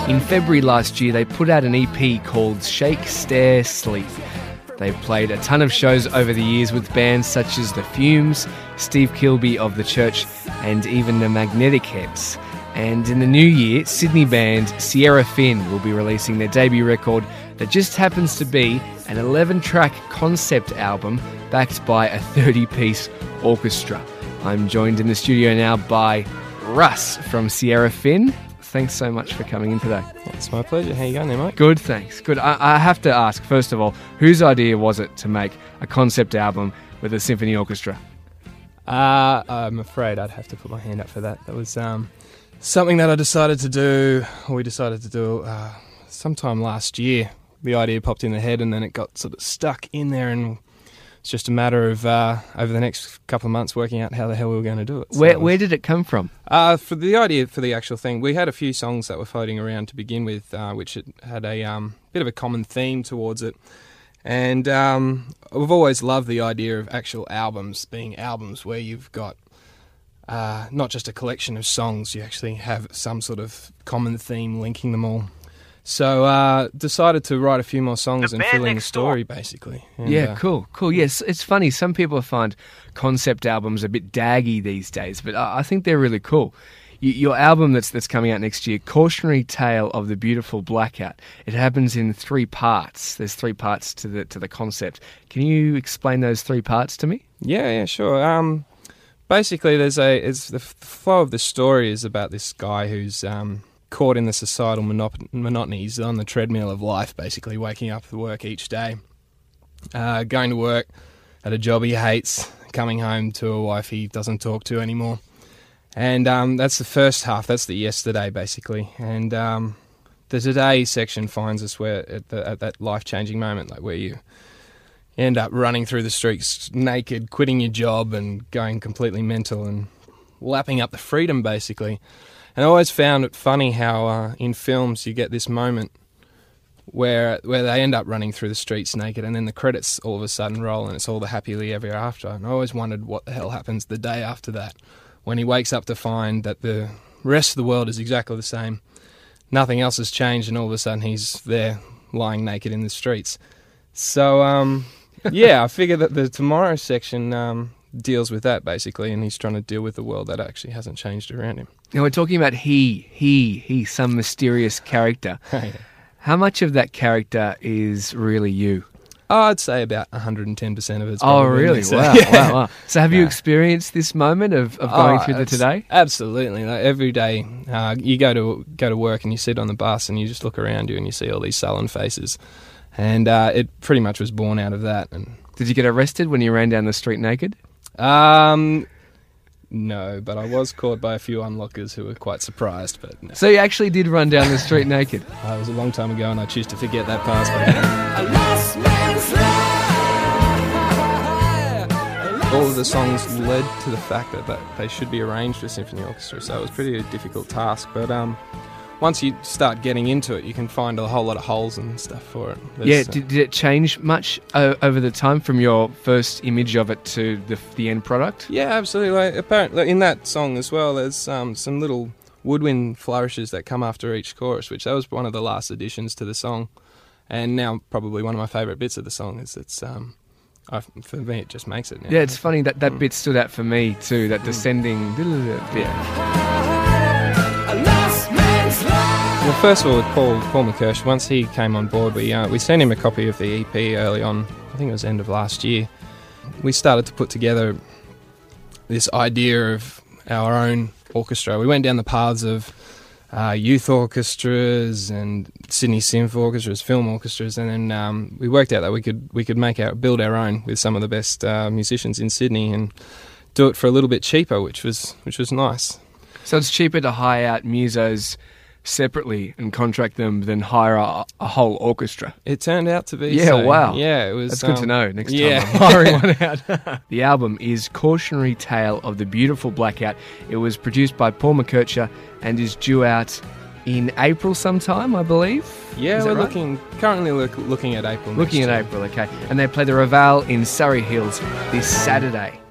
In February last year, they put out an EP called Shake, Stare, Sleep. They've played a ton of shows over the years with bands such as The Fumes, Steve Kilbey of The Church, and even the Magnetic Heads. And in the new year, Sydney band Sierra Finn will be releasing their debut record that just happens to be an 11-track concept album backed by a 30-piece orchestra. I'm joined in the studio now by Russ from Sierra Finn. Thanks so much for coming in today. It's my pleasure. How you going there, mate? Good, thanks. Good. I have to ask, first of all, whose idea was it to make a concept album with a symphony orchestra? I'm afraid I'd have to put my hand up for that. That was something that we decided to do sometime last year. The idea popped in the head and then it got sort of stuck in there, and it's just a matter of over the next couple of months working out how the hell we were going to do it. So where did it come from? For the idea for the actual thing, we had a few songs that were floating around to begin with, which had a bit of a common theme towards it. And we've always loved the idea of actual albums being albums where you've got not just a collection of songs, you actually have some sort of common theme linking them all. So decided to write a few more songs and fill in the story, basically. And, yeah, cool. Yes, it's funny. Some people find concept albums a bit daggy these days, but I think they're really cool. Your album that's coming out next year, Cautionary Tale of the Beautiful Blackout, it happens in 3 parts. There's 3 parts to the concept. Can you explain those 3 parts to me? Yeah, sure. Basically, the flow of the story is about this guy who's caught in the societal monotony. He's on the treadmill of life, basically, waking up to work each day, going to work at a job he hates, coming home to a wife he doesn't talk to anymore. And that's the first half. That's the yesterday, basically. And the today section finds us where at that life-changing moment, like where you end up running through the streets naked, quitting your job and going completely mental and lapping up the freedom, basically. And I always found it funny how in films you get this moment where they end up running through the streets naked and then the credits all of a sudden roll and it's all the happily ever after. And I always wondered what the hell happens the day after that, when he wakes up to find that the rest of the world is exactly the same. Nothing else has changed and all of a sudden he's there lying naked in the streets. So, yeah, I figure that the tomorrow section deals with that, basically, and he's trying to deal with the world that actually hasn't changed around him. Now, we're talking about he, some mysterious character. Yeah. How much of that character is really you? I'd say about 110% of it's Oh, really? So, wow, yeah. wow. So have you experienced this moment of going through the today? Absolutely. Like every day you go to work and you sit on the bus and you just look around you and you see all these sullen faces. And it pretty much was born out of that. And did you get arrested when you ran down the street naked? No, but I was caught by a few unlockers who were quite surprised. But no. So you actually did run down the street naked? It was a long time ago and I choose to forget that past. All of the songs led to the fact that they should be arranged for symphony orchestra, so it was pretty a difficult task. But once you start getting into it, you can find a whole lot of holes and stuff for it. Did it change much over the time from your first image of it to the end product? Yeah, absolutely. Like, apparently, in that song as well, there's some little woodwind flourishes that come after each chorus, which that was one of the last additions to the song, and now probably one of my favourite bits of the song is for me, it just makes it now. Yeah, it's funny that bit stood out for me too, that descending bit. Well, first of all, with Paul McKersh, once he came on board, we sent him a copy of the EP early on, I think it was end of last year. We started to put together this idea of our own orchestra. We went down the paths of youth orchestras and Sydney Symph orchestras, film orchestras, and then we worked out that we could build our own with some of the best musicians in Sydney and do it for a little bit cheaper, which was nice. So it's cheaper to hire out musos separately and contract them than hire a whole orchestra. It turned out to be. Yeah, so. wow. Yeah, it was. That's good to know next time yeah. I'm hiring one out. The album is Cautionary Tale of the Beautiful Blackout. It was produced by Paul McKercher and is due out in April sometime, I believe. Yeah, we're right? currently looking at April. Looking at April, okay. And they play the Raval in Surrey Hills this Saturday.